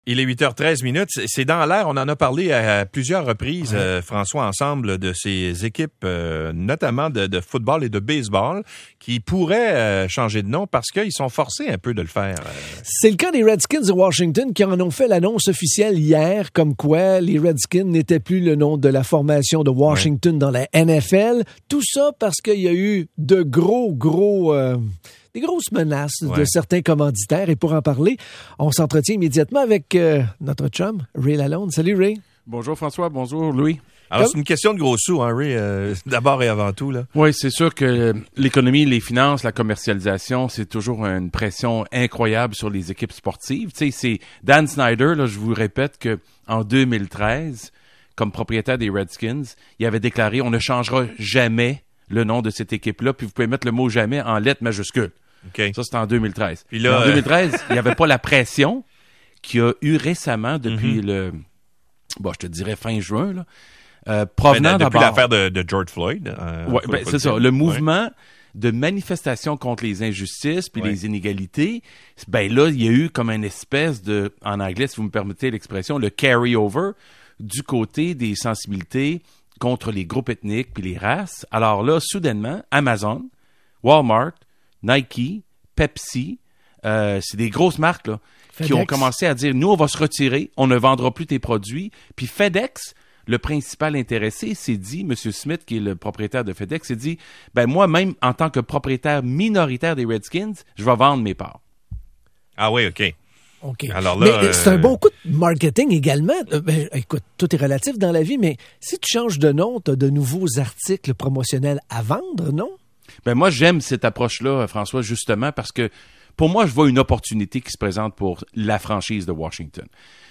Il est 8h13. C'est dans l'air. On en a parlé à plusieurs reprises, François, ensemble de ces équipes, notamment de football et de baseball, qui pourraient changer de nom parce qu'ils sont forcés un peu de le faire. C'est le cas des Redskins de Washington qui en ont fait l'annonce officielle hier, comme quoi les Redskins n'étaient plus le nom de la formation de Washington dans la NFL. Tout ça parce qu'il y a eu de des grosses menaces de certains commanditaires. Et pour en parler, on s'entretient immédiatement avec notre chum, Ray Lalonde. Salut, Ray. Bonjour, François. Bonjour, Louis. Alors, c'est une question de gros sous, hein, Ray, d'abord et avant tout, là. Oui, c'est sûr que l'économie, les finances, la commercialisation, c'est toujours une pression incroyable sur les équipes sportives. Tu sais, c'est Dan Snyder, là, je vous répète que en 2013, comme propriétaire des Redskins, il avait déclaré « On ne changera jamais le nom de cette équipe-là, puis vous pouvez mettre le mot « jamais » en lettres majuscules. » Okay. Ça, c'était en 2013. Puis là, en 2013, il n'y avait pas la pression qu'il y a eu récemment depuis je te dirais fin juin, là, provenant depuis d'abord... l'affaire de George Floyd. C'est ça. Le mouvement de manifestation contre les injustices puis les inégalités, ben là, il y a eu comme une espèce de, en anglais, si vous me permettez l'expression, le carry-over du côté des sensibilités contre les groupes ethniques puis les races. Alors là, soudainement, Amazon, Walmart, Nike, Pepsi, c'est des grosses marques là, qui ont commencé à dire « Nous, on va se retirer, on ne vendra plus tes produits. » Puis FedEx, le principal intéressé, s'est dit, M. Smith, qui est le propriétaire de FedEx, s'est dit « Ben moi, même en tant que propriétaire minoritaire des Redskins, je vais vendre mes parts. » Ah oui, OK. OK. Alors là, mais c'est un bon coup de marketing également. Écoute, tout est relatif dans la vie, mais si tu changes de nom, tu as de nouveaux articles promotionnels à vendre, non? Ben moi, j'aime cette approche-là, François, justement, parce que pour moi, je vois une opportunité qui se présente pour la franchise de Washington.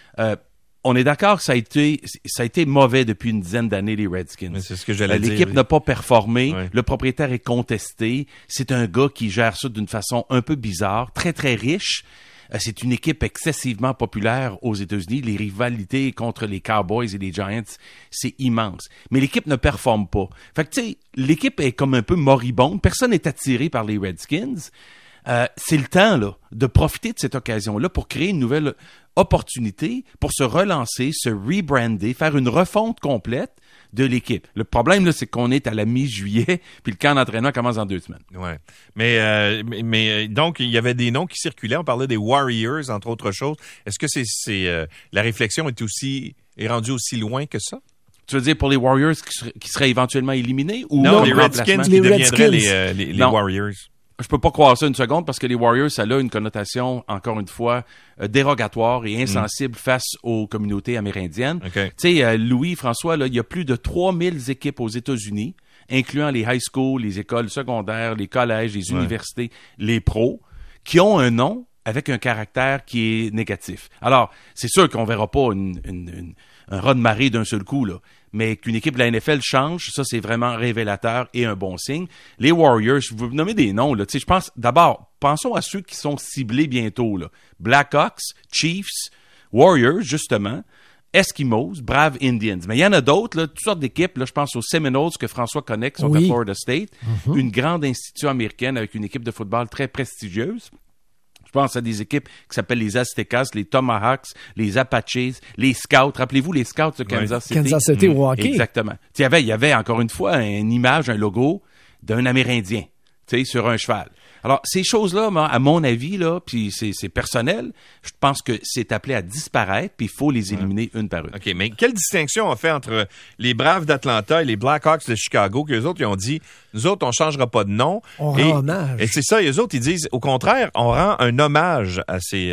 On est d'accord que ça a été mauvais depuis une dizaine d'années, les Redskins. Mais c'est ce que j'allais dire. L'équipe n'a pas performé. Ouais. Le propriétaire est contesté. C'est un gars qui gère ça d'une façon un peu bizarre, très, très riche. C'est une équipe excessivement populaire aux États-Unis. Les rivalités contre les Cowboys et les Giants, c'est immense. Mais l'équipe ne performe pas. Fait que, tu sais, l'équipe est comme un peu moribonde. Personne n'est attiré par les Redskins. C'est le temps, là, de profiter de cette occasion-là pour créer une nouvelle opportunité, pour se relancer, se rebrander, faire une refonte complète de l'équipe. Le problème, là, c'est qu'on est à la mi-juillet, puis le camp d'entraînement commence dans 2 semaines. Ouais. Mais donc, il y avait des noms qui circulaient. On parlait des Warriors, entre autres choses. Est-ce que la réflexion est rendue aussi loin que ça? Tu veux dire pour les Warriors qui seraient éventuellement éliminés? Ou non, les Redskins qui deviendraient les Warriors. Je peux pas croire ça une seconde parce que les Warriors, ça a une connotation, encore une fois, dérogatoire et insensible face aux communautés amérindiennes. Okay. Tu sais, Louis, François, là, il y a plus de 3000 équipes aux États-Unis, incluant les high schools, les écoles secondaires, les collèges, les universités, les pros, qui ont un nom avec un caractère qui est négatif. Alors, c'est sûr qu'on verra pas un raz de marée d'un seul coup, là. Mais qu'une équipe de la NFL change, ça, c'est vraiment révélateur et un bon signe. Les Warriors, je vais vous nommer des noms, là. Tu sais, je pense, d'abord, pensons à ceux qui sont ciblés bientôt, là. Blackhawks, Chiefs, Warriors, justement, Eskimos, Brave Indians. Mais il y en a d'autres, là, toutes sortes d'équipes, là. Je pense aux Seminoles que François connaît, qui sont à Florida State. Une grande institution américaine avec une équipe de football très prestigieuse. Je pense à des équipes qui s'appellent les Aztecas, les Tomahawks, les Apaches, les Scouts. Rappelez-vous les Scouts de Kansas City? Kansas City au hockey. Exactement. Il y avait encore une fois une image, un logo d'un Amérindien, sur un cheval. Alors, ces choses-là, à mon avis, là, puis c'est personnel, je pense que c'est appelé à disparaître, puis il faut les éliminer une par une. OK, mais quelle distinction on fait entre les Braves d'Atlanta et les Blackhawks de Chicago, qu'eux autres, ils ont dit, nous autres, on changera pas de nom. On rend hommage. Et c'est ça, eux autres, ils disent, au contraire, on rend un hommage à ces...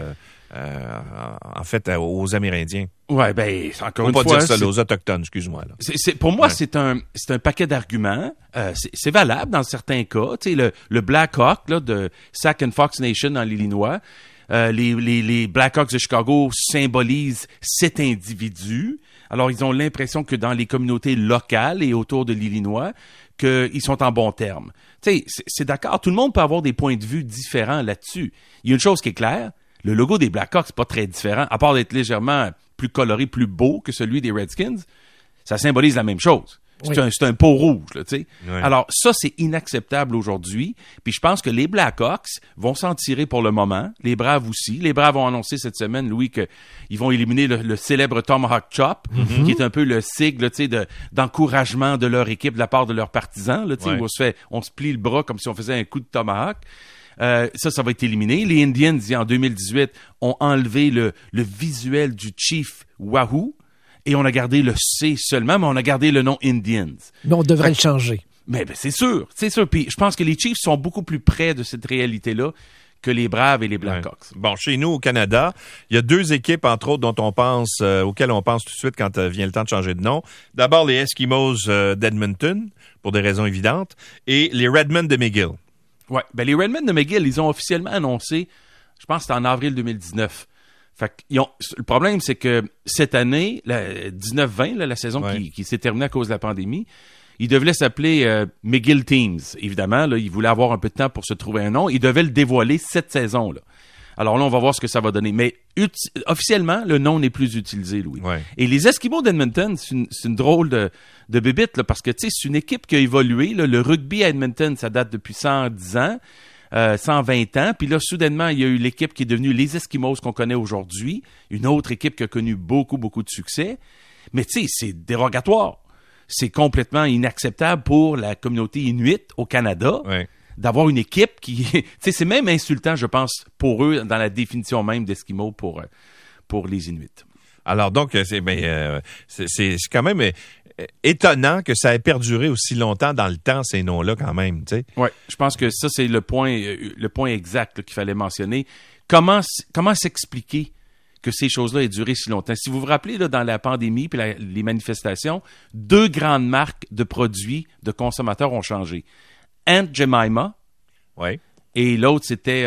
en fait, aux Amérindiens. Ouais, ben, encore une fois... Faut pas dire ça, aux Autochtones, excuse-moi. Là. Pour moi, c'est un paquet d'arguments. C'est valable dans certains cas. Tu sais, le Black Hawk, là, de Sac and Fox Nation dans l'Illinois, les Blackhawks de Chicago symbolisent cet individu. Alors, ils ont l'impression que dans les communautés locales et autour de l'Illinois, qu'ils sont en bons termes. Tu sais, c'est d'accord. Tout le monde peut avoir des points de vue différents là-dessus. Il y a une chose qui est claire. Le logo des Blackhawks, c'est pas très différent, à part d'être légèrement plus coloré, plus beau que celui des Redskins. Ça symbolise la même chose. C'est un pot rouge, là, tu sais. Ouais. Alors, ça, c'est inacceptable aujourd'hui. Puis je pense que les Blackhawks vont s'en tirer pour le moment. Les Braves aussi. Les Braves ont annoncé cette semaine, Louis, qu'ils vont éliminer le célèbre Tomahawk Chop, qui est un peu le sigle, tu sais, d'encouragement de leur équipe de la part de leurs partisans, là, tu sais, où on se plie le bras comme si on faisait un coup de Tomahawk. Ça va être éliminé. Les Indians, en 2018, ont enlevé le visuel du Chief Wahoo. Et on a gardé le C seulement, mais on a gardé le nom Indians. Mais on devrait le changer. Mais c'est sûr. Puis je pense que les Chiefs sont beaucoup plus près de cette réalité-là que les Braves et les Blackhawks. Ouais. Bon, chez nous, au Canada, il y a deux équipes, entre autres, auxquelles on pense tout de suite quand vient le temps de changer de nom. D'abord, les Eskimos d'Edmonton, pour des raisons évidentes, et les Redmen de McGill. Ouais, les Redmen de McGill, ils ont officiellement annoncé, je pense que c'était en avril 2019. Fait que, le problème, c'est que cette année, la 19-20, la saison qui s'est terminée à cause de la pandémie, il devait s'appeler McGill Teams. Évidemment, là, il voulait avoir un peu de temps pour se trouver un nom. Il devait le dévoiler cette saison-là. Alors là, on va voir ce que ça va donner. Mais officiellement, le nom n'est plus utilisé, Louis. Ouais. Et les Eskimos d'Edmonton, c'est une drôle de bébite, là, parce que c'est une équipe qui a évolué. Là. Le rugby à Edmonton, ça date depuis 110 ans. 120 ans. Puis là, soudainement, il y a eu l'équipe qui est devenue les Eskimos qu'on connaît aujourd'hui. Une autre équipe qui a connu beaucoup, beaucoup de succès. Mais tu sais, c'est dérogatoire. C'est complètement inacceptable pour la communauté inuite au Canada d'avoir une équipe qui... Tu sais, c'est même insultant, je pense, pour eux, dans la définition même d'Eskimo pour les Inuits. Alors donc, c'est quand même... étonnant que ça ait perduré aussi longtemps dans le temps, ces noms-là, quand même, tu sais. Oui, je pense que ça, c'est le point exact là, qu'il fallait mentionner. Comment s'expliquer que ces choses-là aient duré si longtemps? Si vous vous rappelez, là, dans la pandémie puis les manifestations, 2 grandes marques de produits de consommateurs ont changé. Aunt Jemima et l'autre, c'était...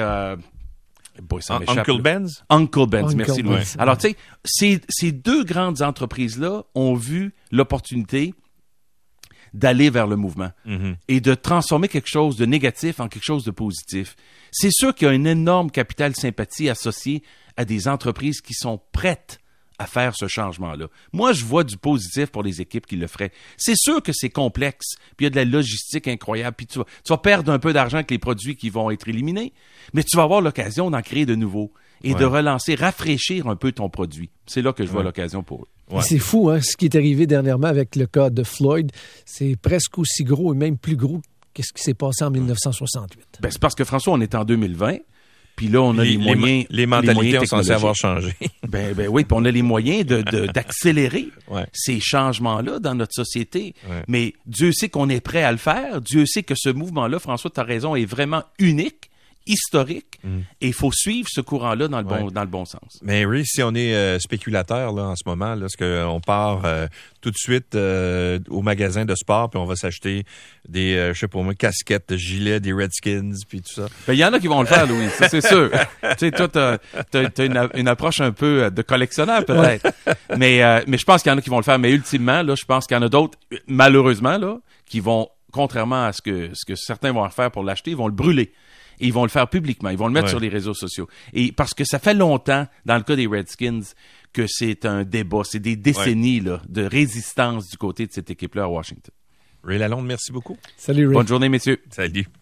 Uncle Ben's? Uncle Ben's, merci Louis. Alors, tu sais, ces 2 grandes entreprises-là ont vu l'opportunité d'aller vers le mouvement et de transformer quelque chose de négatif en quelque chose de positif. C'est sûr qu'il y a un énorme capital sympathie associé à des entreprises qui sont prêtes à faire ce changement-là. Moi, je vois du positif pour les équipes qui le feraient. C'est sûr que c'est complexe, puis il y a de la logistique incroyable, puis tu vas perdre un peu d'argent avec les produits qui vont être éliminés, mais tu vas avoir l'occasion d'en créer de nouveaux et de relancer, rafraîchir un peu ton produit. C'est là que je vois l'occasion pour eux. Ouais. C'est fou, hein, ce qui est arrivé dernièrement avec le cas de Floyd. C'est presque aussi gros et même plus gros que ce qui s'est passé en 1968. C'est parce que, François, on est en 2020. Puis là, on a les moyens. Les mentalités ont censé avoir changé. Oui, puis on a les moyens d'accélérer ces changements-là dans notre société. Ouais. Mais Dieu sait qu'on est prêt à le faire. Dieu sait que ce mouvement-là, François, tu as raison, est vraiment unique, historique, et il faut suivre ce courant-là dans le bon sens. Mais oui, si on est spéculateur là, en ce moment, là, est-ce qu'on part tout de suite au magasin de sport puis on va s'acheter des, je sais pas moi, casquettes, gilets, des Redskins puis tout ça? Il y en a qui vont le faire, Louis, ça c'est sûr. Tu sais, toi, t'as une approche un peu de collectionneur peut-être. Mais je pense qu'il y en a qui vont le faire. Mais ultimement, là, je pense qu'il y en a d'autres, malheureusement, là, qui vont, contrairement à ce que certains vont faire pour l'acheter, ils vont le brûler. Et ils vont le faire publiquement. Ils vont le mettre sur les réseaux sociaux. Et parce que ça fait longtemps, dans le cas des Redskins, que c'est un débat. C'est des décennies là, de résistance du côté de cette équipe-là à Washington. Ray Lalonde, merci beaucoup. Salut, Ray. Bonne journée, messieurs. Salut.